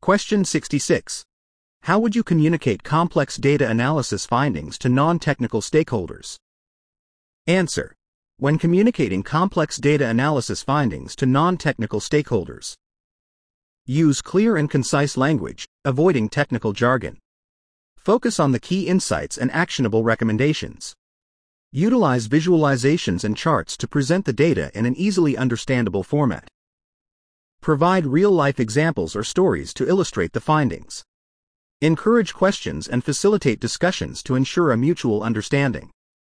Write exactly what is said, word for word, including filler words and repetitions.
Question sixty-six. How would you communicate complex data analysis findings to non-technical stakeholders? Answer. When communicating complex data analysis findings to non-technical stakeholders, use clear and concise language, avoiding technical jargon. Focus on the key insights and actionable recommendations. Utilize visualizations and charts to present the data in an easily understandable format. Provide real-life examples or stories to illustrate the findings. Encourage questions and facilitate discussions to ensure a mutual understanding.